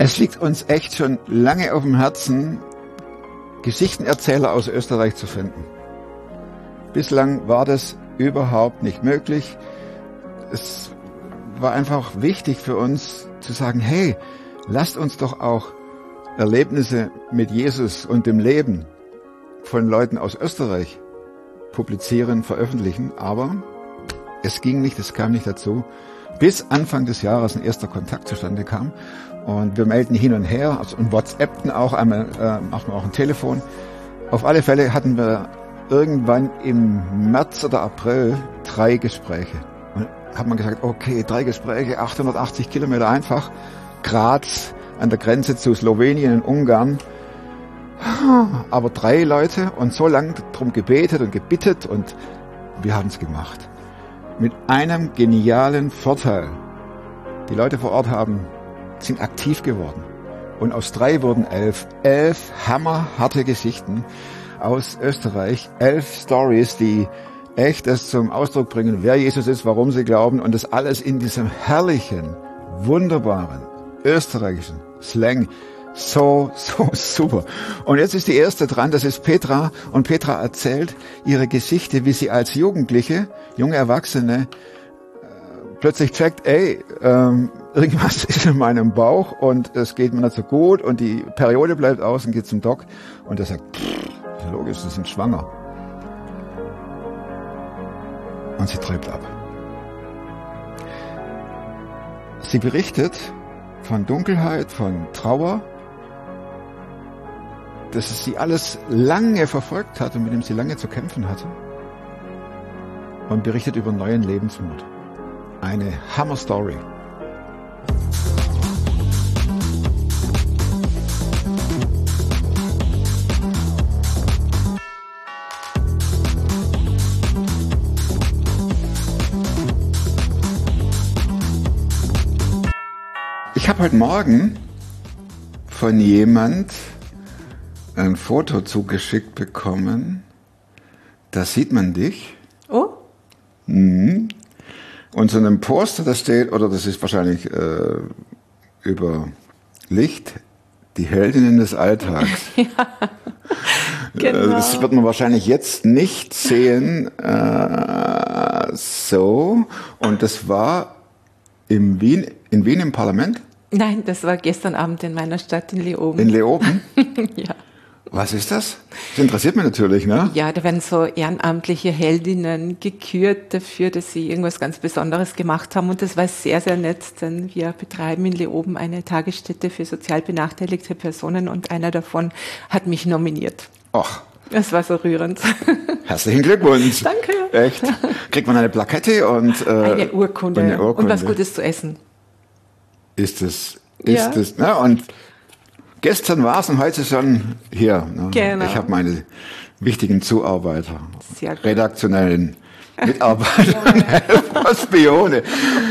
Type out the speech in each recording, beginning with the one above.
Es liegt uns echt schon lange auf dem Herzen, Geschichtenerzähler aus Österreich zu finden. Bislang war das überhaupt nicht möglich. Es war einfach wichtig für uns zu sagen, hey, lasst uns doch auch Erlebnisse mit Jesus und dem Leben von Leuten aus Österreich publizieren, veröffentlichen. Aber es ging nicht, es kam nicht dazu, bis Anfang des Jahres ein erster Kontakt zustande kam. Und wir melden hin und her, also und WhatsAppten auch, einmal machen wir auch ein Telefon. Auf alle Fälle hatten wir irgendwann im März oder April 3 Gespräche. Und hat man gesagt, okay, 3 Gespräche, 880 Kilometer einfach, Graz an der Grenze zu Slowenien und Ungarn. Aber 3 Leute und so lange drum gebetet und gebittet und wir haben es gemacht. Mit einem genialen Vorteil. Die Leute vor Ort sind aktiv geworden. Und aus 3 wurden 11. 11 hammerharte Geschichten aus Österreich. 11 Stories, die echt das zum Ausdruck bringen, wer Jesus ist, warum sie glauben. Und das alles in diesem herrlichen, wunderbaren, österreichischen Slang. So super. Und jetzt ist die erste dran, das ist Petra. Und Petra erzählt ihre Geschichte, wie sie als Jugendliche, junge Erwachsene, plötzlich checkt, irgendwas ist in meinem Bauch und es geht mir nicht so gut und die Periode bleibt aus und geht zum Doc. Und er sagt, ist logisch, Sie sind schwanger. Und sie treibt ab. Sie berichtet von Dunkelheit, von Trauer, dass es sie alles lange verfolgt hat und mit dem sie lange zu kämpfen hatte. Und berichtet über neuen Lebensmut. Eine Hammer-Story. Ich habe heute Morgen von jemand ein Foto zugeschickt bekommen. Da sieht man dich. Oh. Mhm. Und so einem Poster, da steht, oder das ist wahrscheinlich über Licht, die Heldinnen des Alltags. Ja, genau. Das wird man wahrscheinlich jetzt nicht sehen. So. Und das war in Wien im Parlament? Nein, das war gestern Abend in meiner Stadt, in Leoben. In Leoben? Ja. Was ist das? Das interessiert mich natürlich, ne? Ja, da werden so ehrenamtliche Heldinnen gekürt dafür, dass sie irgendwas ganz Besonderes gemacht haben. Und das war sehr, sehr nett, denn wir betreiben in Leoben eine Tagesstätte für sozial benachteiligte Personen und einer davon hat mich nominiert. Ach. Das war so rührend. Herzlichen Glückwunsch. Danke. Echt? Kriegt man eine Plakette und eine Urkunde und was Gutes zu essen. Ist es, Ja. Ne? Und gestern war es und heute schon hier. Ne? Genau. Ich habe meine wichtigen Zuarbeiter, Sehr gut. redaktionellen Mitarbeiter und Helfer, Spione.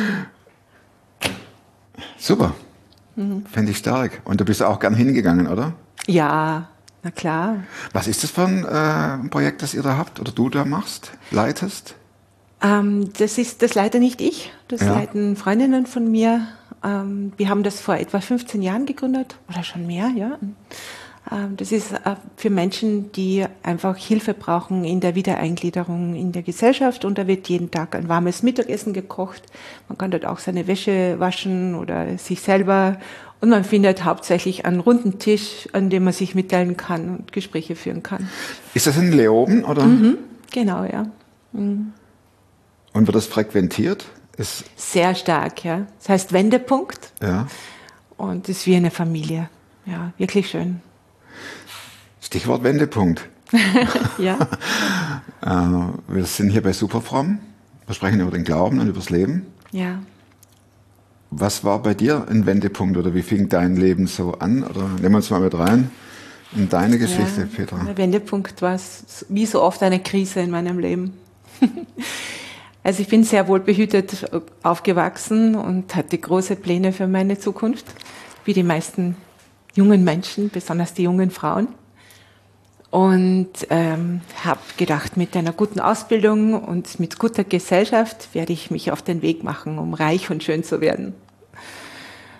Super. Fände ich stark. Und du bist auch gern hingegangen, oder? Ja, na klar. Was ist das für ein Projekt, das ihr da habt oder du da machst, leitest? Das leite nicht ich, das leiten Freundinnen von mir. Wir haben das vor etwa 15 Jahren gegründet oder schon mehr, ja. Das ist für Menschen, die einfach Hilfe brauchen in der Wiedereingliederung in der Gesellschaft und da wird jeden Tag ein warmes Mittagessen gekocht. Man kann dort auch seine Wäsche waschen oder sich selber und man findet hauptsächlich einen runden Tisch, an dem man sich mitteilen kann und Gespräche führen kann. Ist das in Leoben, oder? Mhm, genau, ja. Mhm. Und wird das frequentiert? Sehr stark, ja. Das heißt Wendepunkt. Ja. Und es ist wie eine Familie. Ja, wirklich schön. Stichwort Wendepunkt. Ja. Wir sind hier bei Superfromm. Wir sprechen über den Glauben und über das Leben. Ja. Was war bei dir ein Wendepunkt oder wie fing dein Leben so an? Oder nehmen wir uns mal mit rein in deine Geschichte, Petra. Der Wendepunkt war wie so oft eine Krise in meinem Leben. Also ich bin sehr wohlbehütet aufgewachsen und hatte große Pläne für meine Zukunft, wie die meisten jungen Menschen, besonders die jungen Frauen. Und habe gedacht, mit einer guten Ausbildung und mit guter Gesellschaft werde ich mich auf den Weg machen, um reich und schön zu werden.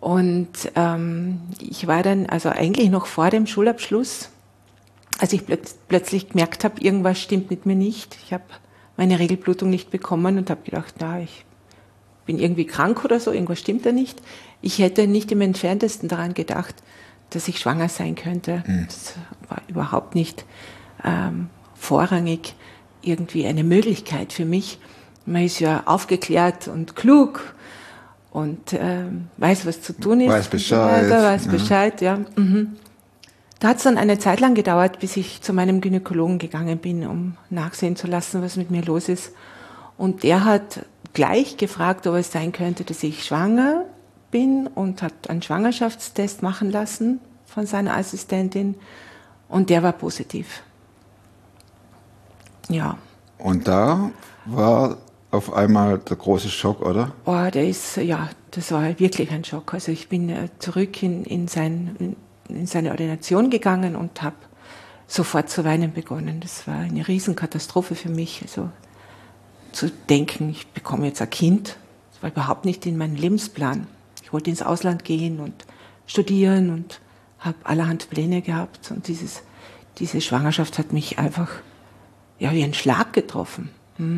Und ich war dann, also eigentlich noch vor dem Schulabschluss, als ich plötzlich gemerkt habe, irgendwas stimmt mit mir nicht. Ich habe meine Regelblutung nicht bekommen und habe gedacht, na, ich bin irgendwie krank oder so, irgendwas stimmt da nicht. Ich hätte nicht im Entferntesten daran gedacht, dass ich schwanger sein könnte. Das war überhaupt nicht vorrangig irgendwie eine Möglichkeit für mich. Man ist ja aufgeklärt und klug und weiß, was zu tun ist. Weiß Bescheid. Weiß Bescheid, ja. Da hat es dann eine Zeit lang gedauert, bis ich zu meinem Gynäkologen gegangen bin, um nachsehen zu lassen, was mit mir los ist. Und der hat gleich gefragt, ob es sein könnte, dass ich schwanger bin und hat einen Schwangerschaftstest machen lassen von seiner Assistentin und der war positiv. Ja. Und da war auf einmal der große Schock, oder? Oh, das war wirklich ein Schock. Also ich bin zurück in seine Ordination gegangen und habe sofort zu weinen begonnen. Das war eine Riesenkatastrophe für mich. Also zu denken, ich bekomme jetzt ein Kind, das war überhaupt nicht in meinem Lebensplan. Ich wollte ins Ausland gehen und studieren und habe allerhand Pläne gehabt. Und diese Schwangerschaft hat mich einfach wie ein Schlag getroffen.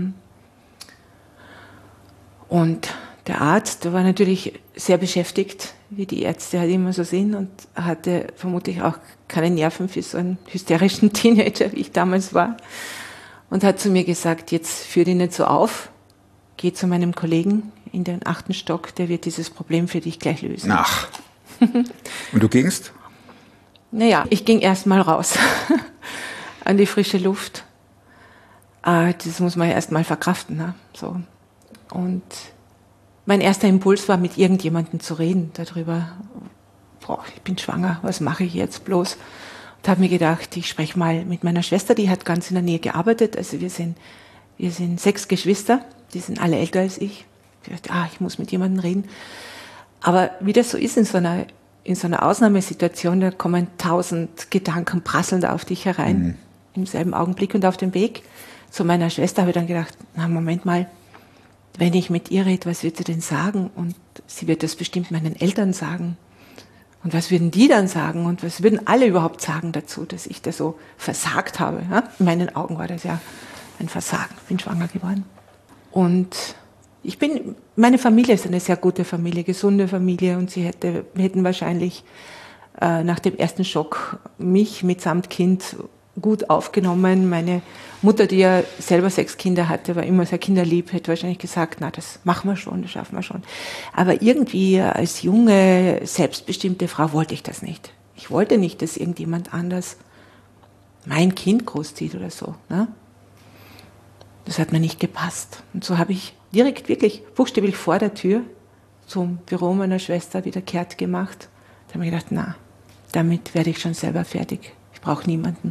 Und der Arzt, der war natürlich sehr beschäftigt, wie die Ärzte halt immer so sind, und hatte vermutlich auch keine Nerven für so einen hysterischen Teenager, wie ich damals war. Und hat zu mir gesagt, jetzt führ dich nicht so auf, geh zu meinem Kollegen in den 8. Stock, der wird dieses Problem für dich gleich lösen. Ach. Und du gingst? Naja, ich ging erst mal raus an die frische Luft. Das muss man ja erst mal verkraften. Ne? So. Und mein erster Impuls war, mit irgendjemandem zu reden darüber. Ich bin schwanger, was mache ich jetzt bloß? Und habe mir gedacht, ich spreche mal mit meiner Schwester, die hat ganz in der Nähe gearbeitet. Also wir sind 6 Geschwister, die sind alle älter als ich. Ich dachte, ich muss mit jemandem reden. Aber wie das so ist in so einer Ausnahmesituation, da kommen 1000 Gedanken prasselnd auf dich herein, im selben Augenblick. Und auf dem Weg zu meiner Schwester habe ich dann gedacht, na Moment mal, wenn ich mit ihr rede, was wird sie denn sagen? Und sie wird das bestimmt meinen Eltern sagen. Und was würden die dann sagen? Und was würden alle überhaupt sagen dazu, dass ich da so versagt habe? Ja? In meinen Augen war das ja ein Versagen. Ich bin schwanger geworden. Und meine Familie ist eine sehr gute Familie, gesunde Familie. Und wir hätten wahrscheinlich nach dem ersten Schock mich mitsamt Kind gut aufgenommen. Meine Mutter, die ja selber 6 Kinder hatte, war immer sehr kinderlieb, hätte wahrscheinlich gesagt, na, das machen wir schon, das schaffen wir schon. Aber irgendwie als junge, selbstbestimmte Frau wollte ich das nicht. Ich wollte nicht, dass irgendjemand anders mein Kind großzieht oder so. Ne? Das hat mir nicht gepasst. Und so habe ich direkt wirklich buchstäblich vor der Tür zum Büro meiner Schwester wieder kehrt gemacht. Da habe ich gedacht, na, damit werde ich schon selber fertig. Ich brauche niemanden.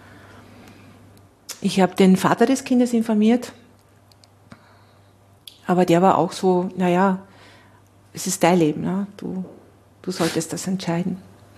Ich habe den Vater des Kindes informiert, aber der war auch so, naja, es ist dein Leben, ne? Du solltest das entscheiden.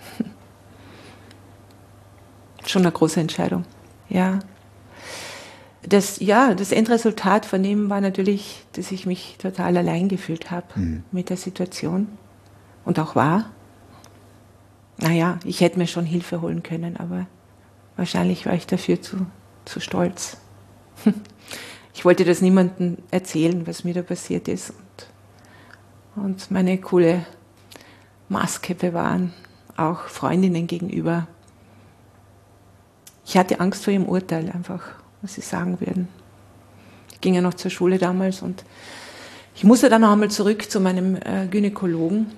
Schon eine große Entscheidung, ja. Das Endresultat von dem war natürlich, dass ich mich total allein gefühlt habe mit der Situation und auch war. Naja, ich hätte mir schon Hilfe holen können, aber wahrscheinlich war ich dafür zu stolz. Ich wollte das niemandem erzählen, was mir da passiert ist und meine coole Maske bewahren, auch Freundinnen gegenüber. Ich hatte Angst vor ihrem Urteil einfach, was sie sagen würden. Ich ging ja noch zur Schule damals und ich musste dann noch einmal zurück zu meinem Gynäkologen.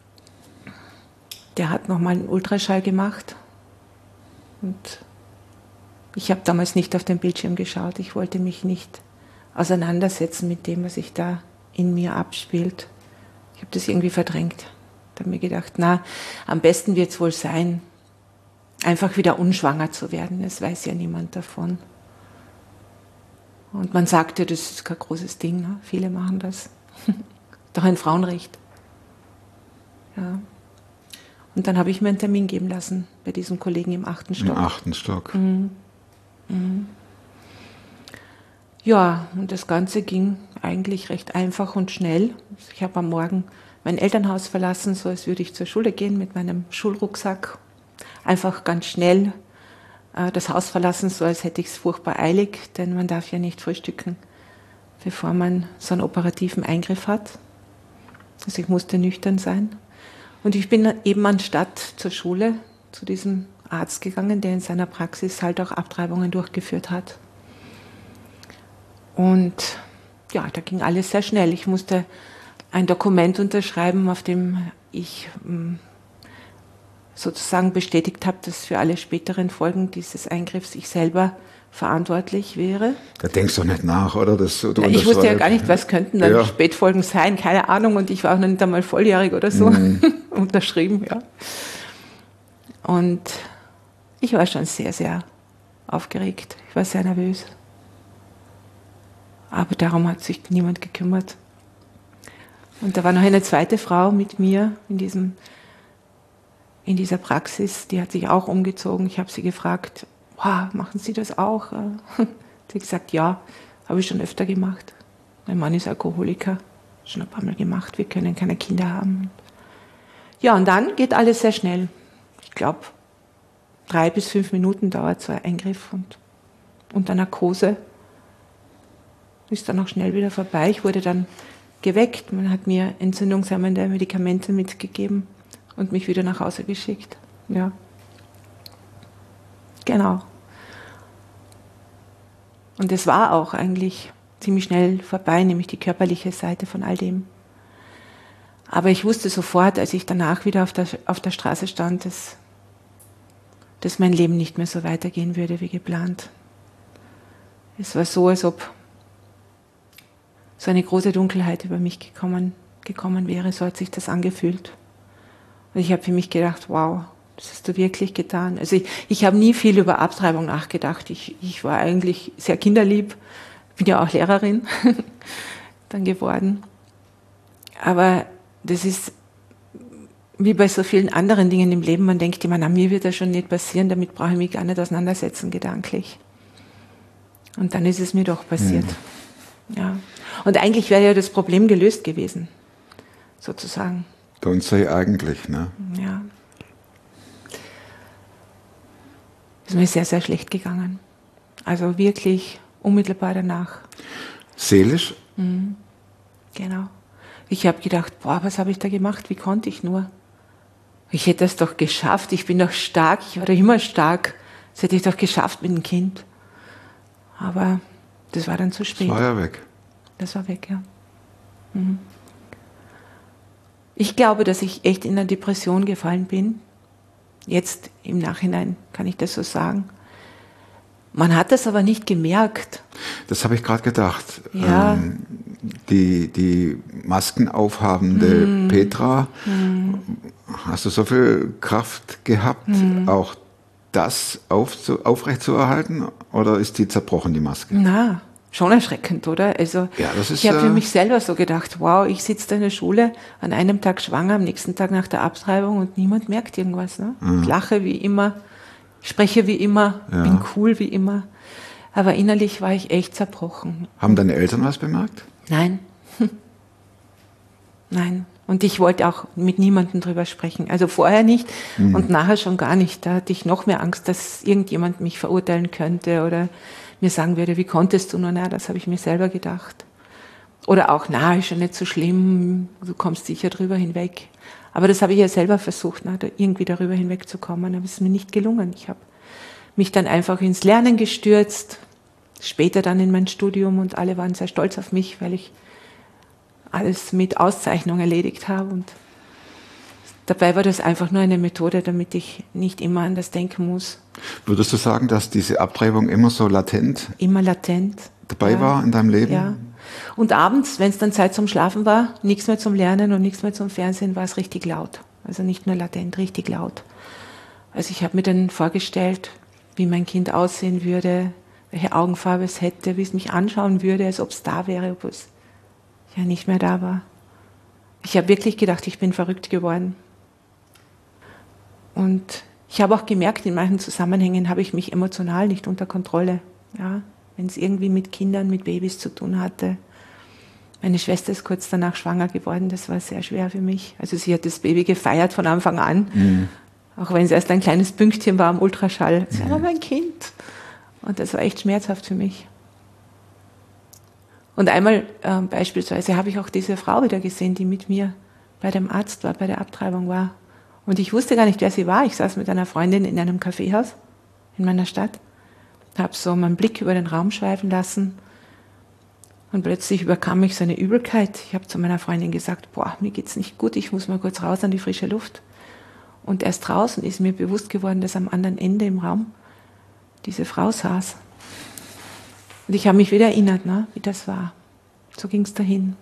Der hat nochmal einen Ultraschall gemacht und ich habe damals nicht auf den Bildschirm geschaut. Ich wollte mich nicht auseinandersetzen mit dem, was sich da in mir abspielt. Ich habe das irgendwie verdrängt. Ich habe mir gedacht, na, am besten wird es wohl sein, einfach wieder unschwanger zu werden. Es weiß ja niemand davon. Und man sagte, das ist kein großes Ding. Ne? Viele machen das. Doch ein Frauenrecht. Ja. Und dann habe ich mir einen Termin geben lassen bei diesem Kollegen im 8. Stock. Im 8. Stock. Ja, und das Ganze ging eigentlich recht einfach und schnell. Ich habe am Morgen mein Elternhaus verlassen, so als würde ich zur Schule gehen mit meinem Schulrucksack. Einfach ganz schnell das Haus verlassen, so als hätte ich es furchtbar eilig, denn man darf ja nicht frühstücken, bevor man so einen operativen Eingriff hat. Also ich musste nüchtern sein. Und ich bin eben anstatt zur Schule zu diesem Arzt gegangen, der in seiner Praxis halt auch Abtreibungen durchgeführt hat. Und ja, da ging alles sehr schnell. Ich musste ein Dokument unterschreiben, auf dem ich sozusagen bestätigt habe, dass für alle späteren Folgen dieses Eingriffs ich selber verantwortlich wäre. Da denkst du nicht nach, oder? Ich wusste ja gar nicht, was könnten dann Spätfolgen sein, keine Ahnung. Und ich war auch noch nicht einmal volljährig oder so. Unterschrieben, ja. Und ich war schon sehr, sehr aufgeregt. Ich war sehr nervös. Aber darum hat sich niemand gekümmert. Und da war noch eine zweite Frau mit mir in dieser Praxis, die hat sich auch umgezogen. Ich habe sie gefragt, wow, machen Sie das auch? Sie hat gesagt, ja, habe ich schon öfter gemacht. Mein Mann ist Alkoholiker, schon ein paar Mal gemacht, wir können keine Kinder haben. Ja, und dann geht alles sehr schnell. Ich glaube, 3 bis 5 Minuten dauert so ein Eingriff und unter Narkose ist dann auch schnell wieder vorbei. Ich wurde dann geweckt, man hat mir entzündungshemmende Medikamente mitgegeben und mich wieder nach Hause geschickt. Ja, genau. Und es war auch eigentlich ziemlich schnell vorbei, nämlich die körperliche Seite von all dem. Aber ich wusste sofort, als ich danach wieder auf der Straße stand, dass mein Leben nicht mehr so weitergehen würde wie geplant. Es war so, als ob so eine große Dunkelheit über mich gekommen wäre, so hat sich das angefühlt. Und ich habe für mich gedacht, wow, das hast du wirklich getan. Also ich habe nie viel über Abtreibung nachgedacht. Ich war eigentlich sehr kinderlieb, bin ja auch Lehrerin dann geworden. Aber das ist wie bei so vielen anderen Dingen im Leben, man denkt immer, na, mir wird das schon nicht passieren, damit brauche ich mich gar nicht auseinandersetzen, gedanklich. Und dann ist es mir doch passiert. Ja. Und eigentlich wäre ja das Problem gelöst gewesen, sozusagen. Don't say eigentlich, ne? Ja. Ist mir sehr, sehr schlecht gegangen. Also wirklich unmittelbar danach. Seelisch? Genau. Ich habe gedacht, boah, was habe ich da gemacht? Wie konnte ich nur? Ich hätte das doch geschafft. Ich bin doch stark. Ich war doch immer stark. Das hätte ich doch geschafft mit dem Kind. Aber das war dann zu spät. Das war ja weg. Das war weg, ja. Ich glaube, dass ich echt in eine Depression gefallen bin. Jetzt im Nachhinein kann ich das so sagen. Man hat das aber nicht gemerkt. Das habe ich gerade gedacht. Ja. Die Masken aufhabende Petra, hast du so viel Kraft gehabt, auch das aufrechtzuerhalten, oder ist die zerbrochen, die Maske? Na, schon erschreckend, oder? Also ja, das ist, ich habe für mich selber so gedacht, wow, ich sitze da in der Schule, an einem Tag schwanger, am nächsten Tag nach der Abtreibung und niemand merkt irgendwas. Ne? Ich lache wie immer, spreche wie immer, bin cool wie immer. Aber innerlich war ich echt zerbrochen. Haben deine Eltern was bemerkt? Nein. Nein. Und ich wollte auch mit niemandem drüber sprechen. Also vorher nicht und nachher schon gar nicht. Da hatte ich noch mehr Angst, dass irgendjemand mich verurteilen könnte oder mir sagen würde, wie konntest du nur? Na, das habe ich mir selber gedacht. Oder auch, na, ist ja nicht so schlimm, du kommst sicher drüber hinweg. Aber das habe ich ja selber versucht, da irgendwie darüber hinwegzukommen, aber es ist mir nicht gelungen. Ich habe mich dann einfach ins Lernen gestürzt, später dann in mein Studium und alle waren sehr stolz auf mich, weil ich alles mit Auszeichnung erledigt habe. Und dabei war das einfach nur eine Methode, damit ich nicht immer an das denken muss. Würdest du sagen, dass diese Abtreibung immer so latent dabei war in deinem Leben? Ja. Und abends, wenn es dann Zeit zum Schlafen war, nichts mehr zum Lernen und nichts mehr zum Fernsehen, war es richtig laut. Also nicht nur latent, richtig laut. Also ich habe mir dann vorgestellt, wie mein Kind aussehen würde, welche Augenfarbe es hätte, wie es mich anschauen würde, als ob es da wäre, obwohl es ja nicht mehr da war. Ich habe wirklich gedacht, ich bin verrückt geworden. Und ich habe auch gemerkt, in manchen Zusammenhängen habe ich mich emotional nicht unter Kontrolle. Ja, wenn es irgendwie mit Kindern, mit Babys zu tun hatte. Meine Schwester ist kurz danach schwanger geworden, das war sehr schwer für mich. Also sie hat das Baby gefeiert von Anfang an, auch wenn es erst ein kleines Pünktchen war am Ultraschall. Sie war mein Kind. Und das war echt schmerzhaft für mich. Und einmal beispielsweise habe ich auch diese Frau wieder gesehen, die mit mir bei dem Arzt war, bei der Abtreibung war. Und ich wusste gar nicht, wer sie war. Ich saß mit einer Freundin in einem Kaffeehaus in meiner Stadt, habe so meinen Blick über den Raum schweifen lassen und plötzlich überkam mich so eine Übelkeit. Ich habe zu meiner Freundin gesagt, boah, mir geht's nicht gut, ich muss mal kurz raus an die frische Luft. Und erst draußen ist mir bewusst geworden, dass am anderen Ende im Raum diese Frau saß. Und ich habe mich wieder erinnert, ne, wie das war. So ging es dahin.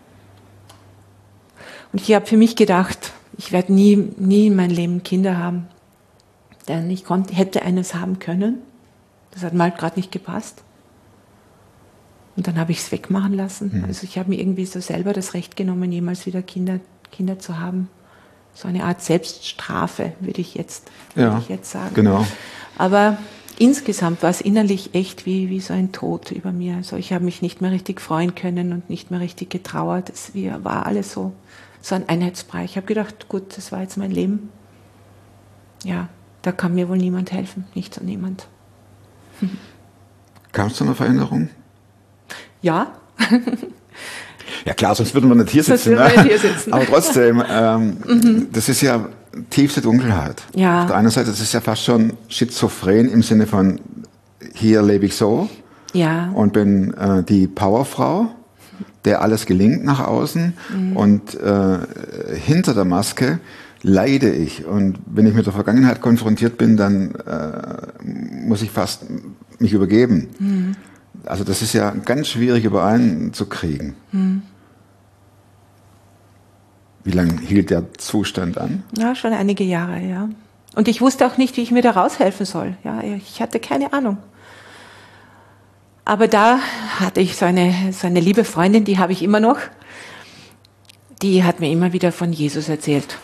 Und ich habe für mich gedacht, ich werde nie in meinem Leben Kinder haben. Denn ich hätte eines haben können. Das hat mal gerade nicht gepasst. Und dann habe ich es wegmachen lassen. Also ich habe mir irgendwie so selber das Recht genommen, jemals wieder Kinder zu haben. So eine Art Selbststrafe, würde ich jetzt sagen. Genau. Aber insgesamt war es innerlich echt wie so ein Tod über mir. Also ich habe mich nicht mehr richtig freuen können und nicht mehr richtig getrauert. Es war alles so ein Einheitsbrei. Ich habe gedacht, gut, das war jetzt mein Leben. Ja, da kann mir wohl niemand helfen. Nicht so niemand. Kam es zu einer Veränderung? Ja. Ja klar, sonst würden wir nicht hier sitzen. Aber trotzdem, das ist ja tiefste Dunkelheit. Ja. Auf der einen Seite, das ist ja fast schon schizophren im Sinne von, hier lebe ich so und bin die Powerfrau, der alles gelingt nach außen und hinter der Maske leide ich. Und wenn ich mit der Vergangenheit konfrontiert bin, dann muss ich fast mich übergeben. Also das ist ja ganz schwierig übereinzukriegen. Wie lange hielt der Zustand an? Ja, schon einige Jahre, ja. Und ich wusste auch nicht, wie ich mir da raushelfen soll. Ja, ich hatte keine Ahnung. Aber da hatte ich so eine liebe Freundin, die habe ich immer noch. Die hat mir immer wieder von Jesus erzählt.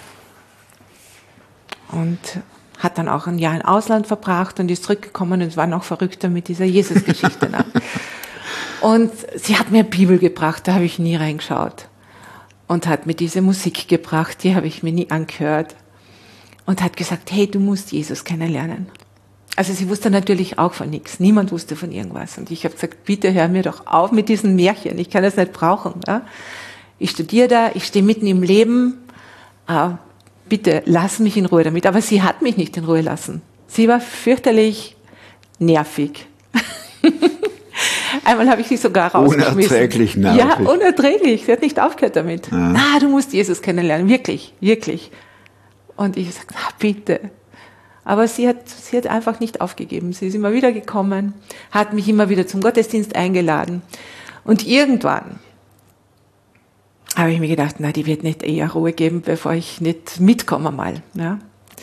Und hat dann auch ein Jahr im Ausland verbracht und ist zurückgekommen und war noch verrückter mit dieser Jesus-Geschichte. Und sie hat mir Bibel gebracht, da habe ich nie reingeschaut. Und hat mir diese Musik gebracht, die habe ich mir nie angehört. Und hat gesagt, hey, du musst Jesus kennenlernen. Also sie wusste natürlich auch von nichts. Niemand wusste von irgendwas. Und ich habe gesagt, bitte hör mir doch auf mit diesen Märchen. Ich kann das nicht brauchen. Ja? Ich studiere da, ich stehe mitten im Leben. Bitte lass mich in Ruhe damit. Aber sie hat mich nicht in Ruhe lassen. Sie war fürchterlich nervig. Einmal habe ich sie sogar rausgeschmissen. Unerträglich nervig. Ja, unerträglich. Sie hat nicht aufgehört damit. Ja. Du musst Jesus kennenlernen. Wirklich, wirklich. Und ich sagte, bitte. Aber sie hat einfach nicht aufgegeben. Sie ist immer wieder gekommen, hat mich immer wieder zum Gottesdienst eingeladen. Und irgendwann habe ich mir gedacht, na, die wird nicht eher Ruhe geben, bevor ich nicht mitkomme mal. Ja.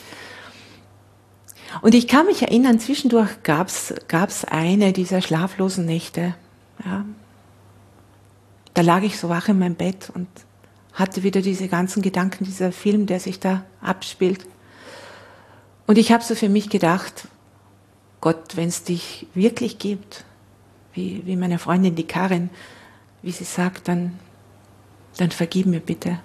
Und ich kann mich erinnern, zwischendurch gab's eine dieser schlaflosen Nächte. Ja. Da lag ich so wach in meinem Bett und hatte wieder diese ganzen Gedanken, dieser Film, der sich da abspielt. Und ich habe so für mich gedacht, Gott, wenn es dich wirklich gibt, wie meine Freundin, die Karin, wie sie sagt, dann vergib mir bitte.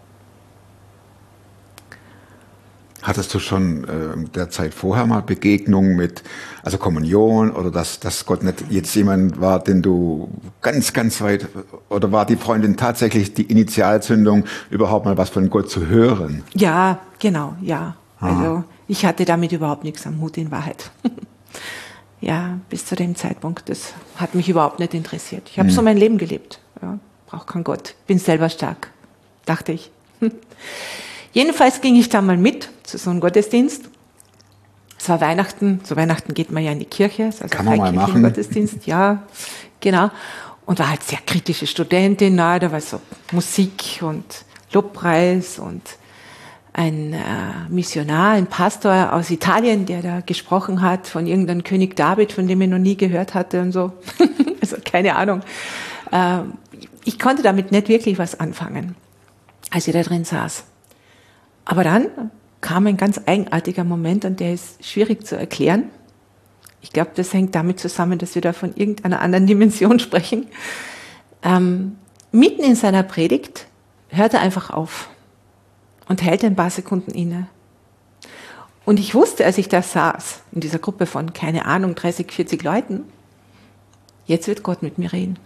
Hattest du schon der Zeit vorher mal Begegnungen mit, also Kommunion oder dass Gott nicht jetzt jemand war, den du ganz, ganz weit, oder war die Freundin tatsächlich die Initialzündung, überhaupt mal was von Gott zu hören? Ja, genau, ja. Also ich hatte damit überhaupt nichts am Hut in Wahrheit. Ja, bis zu dem Zeitpunkt, das hat mich überhaupt nicht interessiert. Ich habe so mein Leben gelebt. Ja, brauche keinen Gott, bin selber stark, dachte ich. Jedenfalls ging ich da mal mit zu so einem Gottesdienst. Es war Weihnachten, zu Weihnachten geht man ja in die Kirche, also kann man mal machen. Gottesdienst, ja, genau. Und war halt sehr kritische Studentin, da war so Musik und Lobpreis und ein Missionar, ein Pastor aus Italien, der da gesprochen hat von irgendeinem König David, von dem ich noch nie gehört hatte und so. Also keine Ahnung. Ich konnte damit nicht wirklich was anfangen, als ich da drin saß. Aber dann kam ein ganz eigenartiger Moment und der ist schwierig zu erklären. Ich glaube, das hängt damit zusammen, dass wir da von irgendeiner anderen Dimension sprechen. mitten in seiner Predigt hört er einfach auf und hält ein paar Sekunden inne. Und ich wusste, als ich da saß, in dieser Gruppe von, keine Ahnung, 30, 40 Leuten, jetzt wird Gott mit mir reden.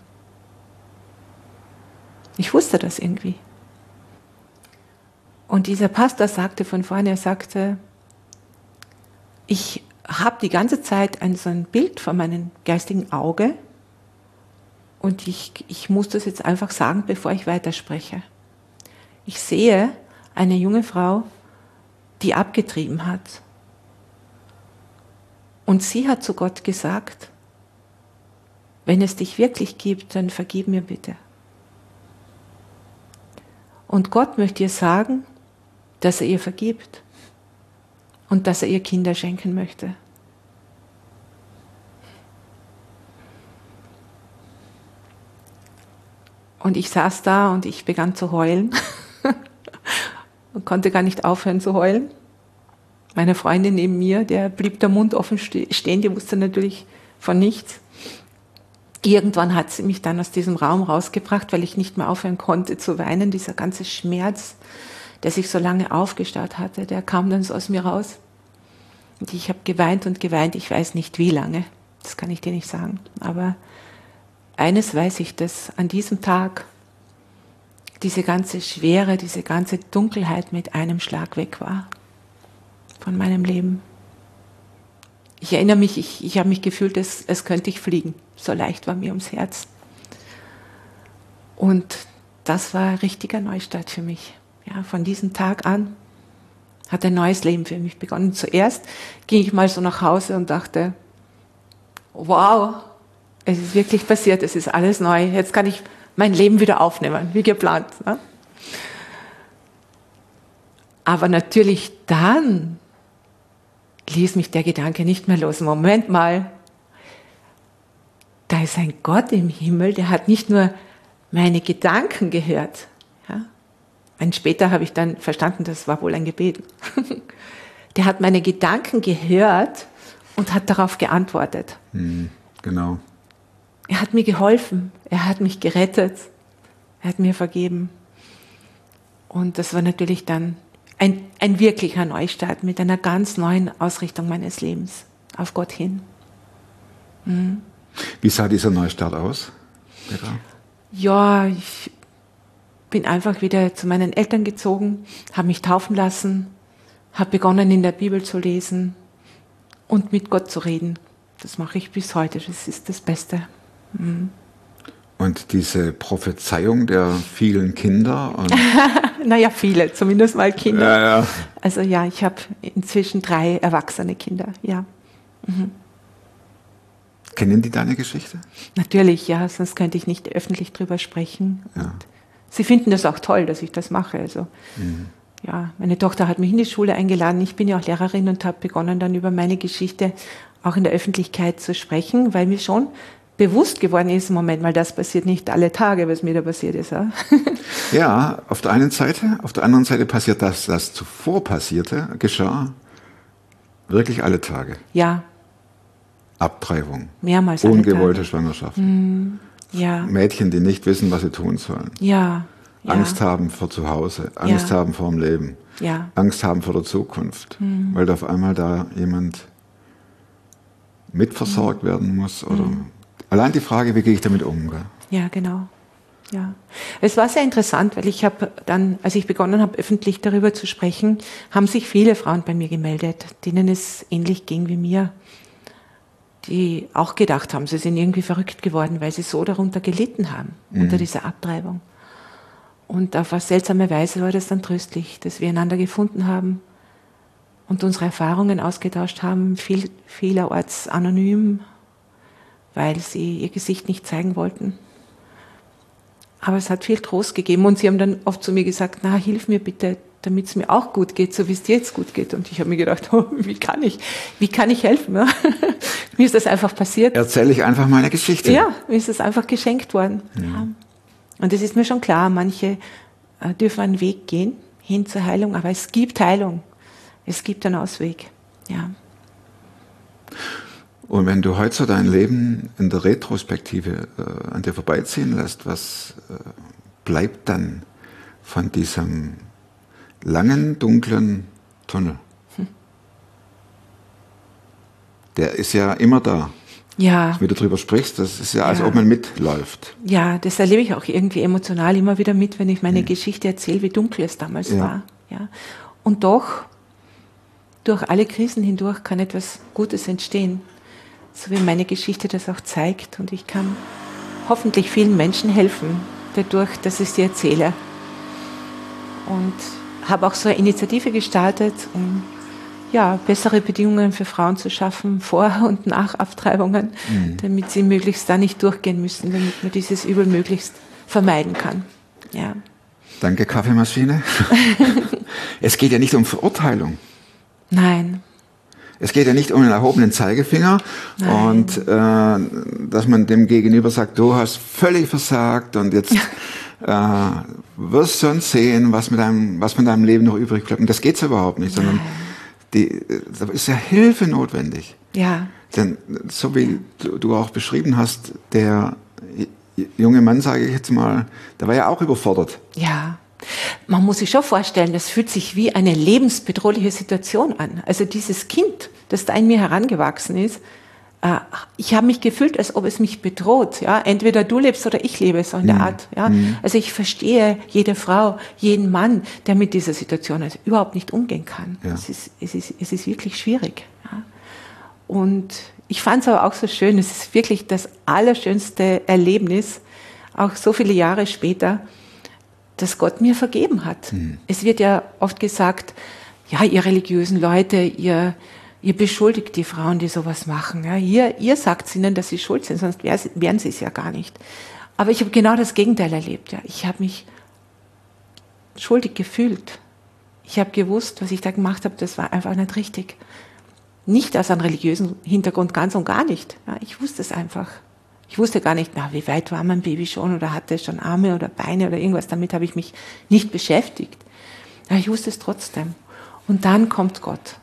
Ich wusste das irgendwie. Und dieser Pastor sagte von vorne, er sagte, ich habe die ganze Zeit so ein Bild vor meinem geistigen Auge und ich muss das jetzt einfach sagen, bevor ich weiterspreche. Ich sehe eine junge Frau, die abgetrieben hat. Und sie hat zu Gott gesagt, wenn es dich wirklich gibt, dann vergib mir bitte. Und Gott möchte ihr sagen, dass er ihr vergibt und dass er ihr Kinder schenken möchte. Und ich saß da und ich begann zu heulen und konnte gar nicht aufhören zu heulen. Meine Freundin neben mir, der blieb der Mund offen stehen, die wusste natürlich von nichts. Irgendwann hat sie mich dann aus diesem Raum rausgebracht, weil ich nicht mehr aufhören konnte zu weinen. Dieser ganze Schmerz, der sich so lange aufgestaut hatte, der kam dann so aus mir raus. Und ich habe geweint und geweint, ich weiß nicht wie lange, das kann ich dir nicht sagen. Aber eines weiß ich, dass an diesem Tag diese ganze Schwere, diese ganze Dunkelheit mit einem Schlag weg war von meinem Leben. Ich erinnere mich, ich habe mich gefühlt, als könnte ich fliegen. So leicht war mir ums Herz. Und das war ein richtiger Neustart für mich. Ja, von diesem Tag an hat ein neues Leben für mich begonnen. Zuerst ging ich mal so nach Hause und dachte, wow, es ist wirklich passiert, es ist alles neu. Jetzt kann ich mein Leben wieder aufnehmen, wie geplant. Ne? Aber natürlich dann ließ mich der Gedanke nicht mehr los. Moment mal, da ist ein Gott im Himmel, der hat nicht nur meine Gedanken gehört. Ja? Und später habe ich dann verstanden, das war wohl ein Gebet. Der hat meine Gedanken gehört und hat darauf geantwortet. Genau. Er hat mir geholfen, er hat mich gerettet, er hat mir vergeben. Und das war natürlich dann ein wirklicher Neustart mit einer ganz neuen Ausrichtung meines Lebens auf Gott hin. Wie sah dieser Neustart aus, Petra? Ja, ich bin einfach wieder zu meinen Eltern gezogen, habe mich taufen lassen, habe begonnen, in der Bibel zu lesen und mit Gott zu reden. Das mache ich bis heute, das ist das Beste. Und diese Prophezeiung der vielen Kinder? Naja, viele, zumindest mal Kinder. Ja, ja. Also ja, ich habe inzwischen 3 erwachsene Kinder, ja. Kennen die deine Geschichte? Natürlich, ja, sonst könnte ich nicht öffentlich drüber sprechen. Ja. Und sie finden das auch toll, dass ich das mache. Also, ja, meine Tochter hat mich in die Schule eingeladen. Ich bin ja auch Lehrerin und habe begonnen, dann über meine Geschichte auch in der Öffentlichkeit zu sprechen, weil mir schon bewusst geworden ist, Moment mal, das passiert nicht alle Tage, was mir da passiert ist. Ja, ja, auf der einen Seite. Auf der anderen Seite passiert das zuvor passierte, geschah wirklich alle Tage. Ja. Abtreibung. Mehrmals ungewollte alle Tage. Schwangerschaften. Ja. Mädchen, die nicht wissen, was sie tun sollen. Ja. Angst haben vor zu Hause, Angst haben vor dem Leben, Angst haben vor der Zukunft, weil auf einmal da jemand mitversorgt werden muss. Oder allein die Frage, wie gehe ich damit um? Gell? Ja, genau. Ja. Es war sehr interessant, weil ich habe dann, als ich begonnen habe, öffentlich darüber zu sprechen, haben sich viele Frauen bei mir gemeldet, denen es ähnlich ging wie mir, die auch gedacht haben, sie sind irgendwie verrückt geworden, weil sie so darunter gelitten haben, unter dieser Abtreibung. Und auf eine seltsame Weise war das dann tröstlich, dass wir einander gefunden haben und unsere Erfahrungen ausgetauscht haben, vielerorts anonym, weil sie ihr Gesicht nicht zeigen wollten. Aber es hat viel Trost gegeben und sie haben dann oft zu mir gesagt, na, hilf mir bitte, damit es mir auch gut geht, so wie es dir jetzt gut geht. Und ich habe mir gedacht, oh, wie kann ich helfen? Ja? Mir ist das einfach passiert. Erzähle ich einfach meine Geschichte. Ja, mir ist das einfach geschenkt worden. Ja. Und es ist mir schon klar, manche dürfen einen Weg gehen hin zur Heilung, aber es gibt Heilung. Es gibt einen Ausweg. Ja. Und wenn du heute so dein Leben in der Retrospektive an dir vorbeiziehen lässt, was bleibt dann von diesem langen, dunklen Tunnel? Der ist ja immer da. Ja. Wenn du darüber sprichst, das ist ja, als ob man mitläuft. Ja, das erlebe ich auch irgendwie emotional immer wieder mit, wenn ich meine Geschichte erzähle, wie dunkel es damals war. Ja. Und doch, durch alle Krisen hindurch kann etwas Gutes entstehen, so wie meine Geschichte das auch zeigt. Und ich kann hoffentlich vielen Menschen helfen, dadurch, dass ich sie erzähle. Und habe auch so eine Initiative gestartet, um bessere Bedingungen für Frauen zu schaffen, vor und nach Abtreibungen, damit sie möglichst da nicht durchgehen müssen, damit man dieses Übel möglichst vermeiden kann. Ja. Danke, Kaffeemaschine. Es geht ja nicht um Verurteilung. Nein. Es geht ja nicht um einen erhobenen Zeigefinger. Nein. Und dass man dem Gegenüber sagt, du hast völlig versagt und jetzt wirst schon sehen, was von deinem Leben noch übrig bleibt. Und das geht's überhaupt nicht, sondern da ist ja Hilfe notwendig. Ja. Denn so wie du auch beschrieben hast, der junge Mann, sage ich jetzt mal, der war ja auch überfordert. Ja. Man muss sich schon vorstellen, das fühlt sich wie eine lebensbedrohliche Situation an. Also dieses Kind, das da in mir herangewachsen ist, ich habe mich gefühlt, als ob es mich bedroht. Ja? Entweder du lebst oder ich lebe, so in der Art. Ja? Also ich verstehe jede Frau, jeden Mann, der mit dieser Situation also überhaupt nicht umgehen kann. Ja. Es ist wirklich schwierig. Ja? Und ich fand es aber auch so schön, es ist wirklich das allerschönste Erlebnis, auch so viele Jahre später, dass Gott mir vergeben hat. Es wird ja oft gesagt, ja, ihr religiösen Leute, ihr beschuldigt die Frauen, die sowas machen. Ja, ihr sagt ihnen, dass sie schuld sind, sonst wären sie es ja gar nicht. Aber ich habe genau das Gegenteil erlebt. Ja. Ich habe mich schuldig gefühlt. Ich habe gewusst, was ich da gemacht habe, das war einfach nicht richtig. Nicht aus einem religiösen Hintergrund, ganz und gar nicht. Ja, ich wusste es einfach. Ich wusste gar nicht, wie weit war mein Baby schon oder hatte es schon Arme oder Beine oder irgendwas. Damit habe ich mich nicht beschäftigt. Aber ich wusste es trotzdem. Und dann kommt Gott.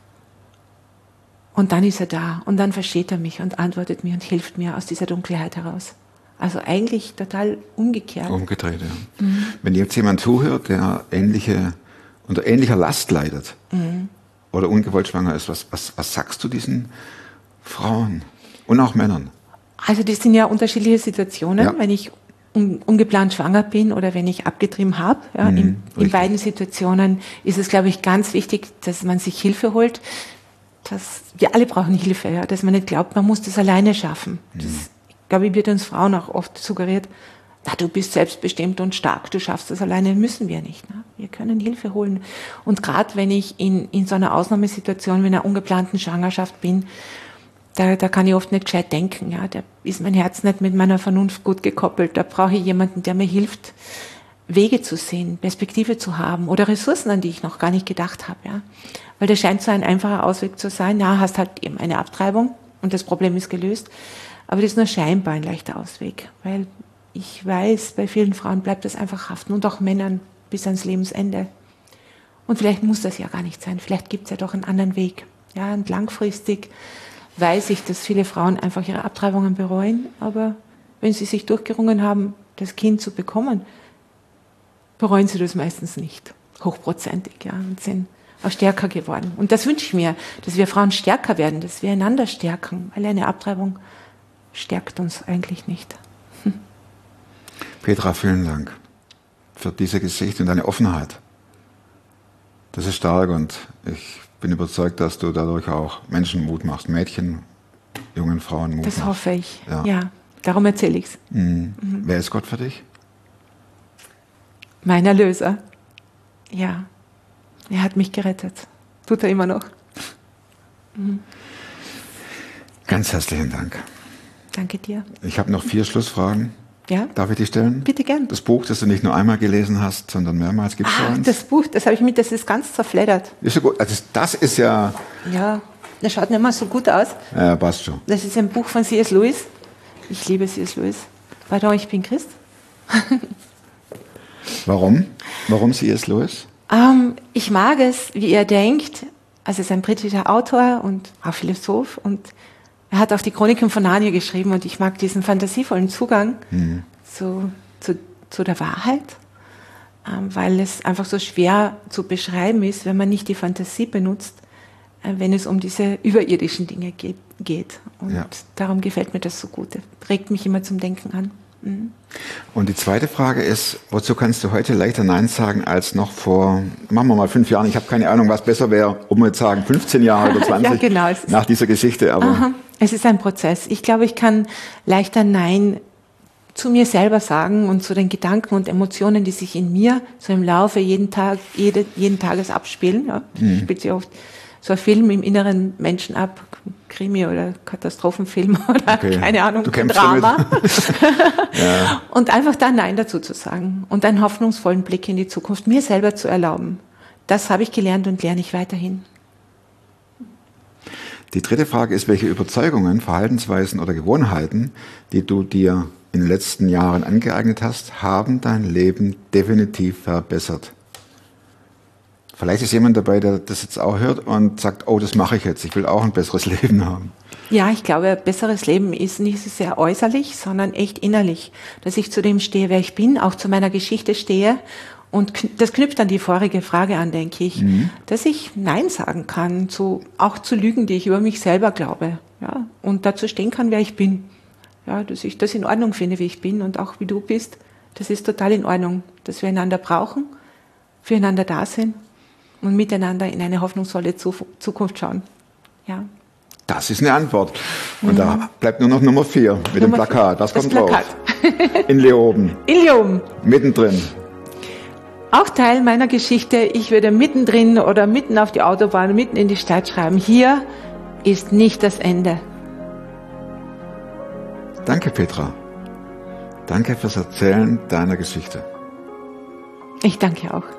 Und dann ist er da. Und dann versteht er mich und antwortet mir und hilft mir aus dieser Dunkelheit heraus. Also eigentlich total umgekehrt. Umgedreht, ja. Wenn jetzt jemand zuhört, der unter ähnlicher Last leidet oder ungewollt schwanger ist, was sagst du diesen Frauen und auch Männern? Also das sind ja unterschiedliche Situationen, wenn ich ungeplant schwanger bin oder wenn ich abgetrieben habe. Ja, in beiden Situationen ist es, glaube ich, ganz wichtig, dass man sich Hilfe holt. Wir alle brauchen Hilfe, ja, dass man nicht glaubt, man muss das alleine schaffen. Das, glaube ich, wird uns Frauen auch oft suggeriert, du bist selbstbestimmt und stark, du schaffst das alleine, müssen wir nicht. Ne? Wir können Hilfe holen. Und gerade wenn ich in so einer Ausnahmesituation, wie einer ungeplanten Schwangerschaft bin, da kann ich oft nicht gescheit denken. Ja? Da ist mein Herz nicht mit meiner Vernunft gut gekoppelt. Da brauche ich jemanden, der mir hilft, Wege zu sehen, Perspektive zu haben oder Ressourcen, an die ich noch gar nicht gedacht habe. Ja? Weil das scheint so ein einfacher Ausweg zu sein. Ja, hast halt eben eine Abtreibung und das Problem ist gelöst. Aber das ist nur scheinbar ein leichter Ausweg. Weil ich weiß, bei vielen Frauen bleibt das einfach haften und auch Männern bis ans Lebensende. Und vielleicht muss das ja gar nicht sein. Vielleicht gibt es ja doch einen anderen Weg. Ja, und langfristig weiß ich, dass viele Frauen einfach ihre Abtreibungen bereuen. Aber wenn sie sich durchgerungen haben, das Kind zu bekommen, bereuen sie das meistens nicht. Hochprozentig, ja, und sind auch stärker geworden. Und das wünsche ich mir, dass wir Frauen stärker werden, dass wir einander stärken, weil eine Abtreibung stärkt uns eigentlich nicht. Petra, vielen Dank für diese Geschichte und deine Offenheit. Das ist stark und ich bin überzeugt, dass du dadurch auch Menschen Mut machst, Mädchen, jungen Frauen Mut machst. Das hoffe ich, ja. Darum erzähle ich es. Wer ist Gott für dich? Mein Erlöser. Ja, er hat mich gerettet. Tut er immer noch. Ganz herzlichen Dank. Danke dir. Ich habe noch 4 Schlussfragen. Ja? Darf ich die stellen? Bitte gern. Das Buch, das du nicht nur einmal gelesen hast, sondern mehrmals, gibt es bei uns? Das Buch, das habe ich das ist ganz zerfleddert. Ist so gut. Also das ist ja... Ja, das schaut nicht mal so gut aus. Ja, passt schon. Das ist ein Buch von C.S. Lewis. Ich liebe C.S. Lewis. Pardon, ich bin Christ. Warum? Warum C.S. Lewis? Ich mag es, wie er denkt. Also er ist ein britischer Autor und auch Philosoph und er hat auch die Chroniken von Narnia geschrieben und ich mag diesen fantasievollen Zugang zu der Wahrheit weil es einfach so schwer zu beschreiben ist, wenn man nicht die Fantasie benutzt, wenn es um diese überirdischen Dinge geht. Und darum gefällt mir das so gut. Das regt mich immer zum Denken an. Mhm. Und die zweite Frage ist, wozu kannst du heute leichter Nein sagen als noch vor, machen wir mal 5 Jahren, ich habe keine Ahnung, was besser wäre, ob wir jetzt sagen 15 Jahre oder 20 ja, genau. nach dieser Geschichte. Aber es ist ein Prozess. Ich glaube, ich kann leichter Nein zu mir selber sagen und zu den Gedanken und Emotionen, die sich in mir so im Laufe jeden Tages abspielen. Ja. Spielt sich oft so ein Film im inneren Menschen ab, Krimi oder Katastrophenfilm oder keine Ahnung, Drama. Ja. Und einfach da Nein dazu zu sagen und einen hoffnungsvollen Blick in die Zukunft mir selber zu erlauben. Das habe ich gelernt und lerne ich weiterhin. Die dritte Frage ist, welche Überzeugungen, Verhaltensweisen oder Gewohnheiten, die du dir in den letzten Jahren angeeignet hast, haben dein Leben definitiv verbessert? Vielleicht ist jemand dabei, der das jetzt auch hört und sagt, oh, das mache ich jetzt, ich will auch ein besseres Leben haben. Ja, ich glaube, ein besseres Leben ist nicht sehr äußerlich, sondern echt innerlich. Dass ich zu dem stehe, wer ich bin, auch zu meiner Geschichte stehe. Und das knüpft an die vorige Frage an, denke ich, dass ich Nein sagen kann, auch zu Lügen, die ich über mich selber glaube. Ja, und dazu stehen kann, wer ich bin. Ja, dass ich das in Ordnung finde, wie ich bin und auch wie du bist. Das ist total in Ordnung, dass wir einander brauchen, füreinander da sind und miteinander in eine hoffnungsvolle Zukunft schauen. Ja. Das ist eine Antwort. Und da bleibt nur noch Nummer 4 mit dem Plakat. Was kommt drauf? In Leoben. In Leoben. Mittendrin. Auch Teil meiner Geschichte. Ich würde mittendrin oder mitten auf die Autobahn, mitten in die Stadt schreiben. Hier ist nicht das Ende. Danke, Petra. Danke fürs Erzählen deiner Geschichte. Ich danke auch.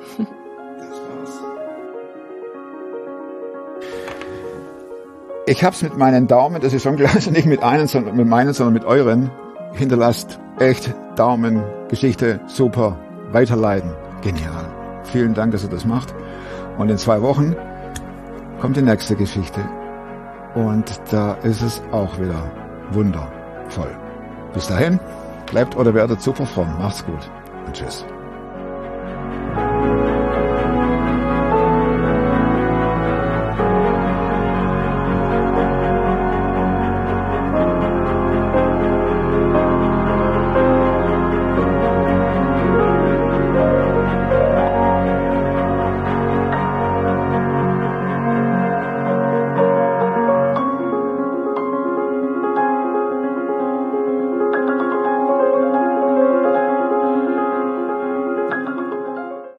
Ich habe es mit meinen Daumen, das ist schon klar, also nicht mit meinen, sondern mit euren, hinterlasst. Echt, Daumen, Geschichte, super, weiterleiten, genial. Vielen Dank, dass ihr das macht. Und in 2 Wochen kommt die nächste Geschichte. Und da ist es auch wieder wundervoll. Bis dahin, bleibt oder werdet super fromm. Macht's gut und tschüss.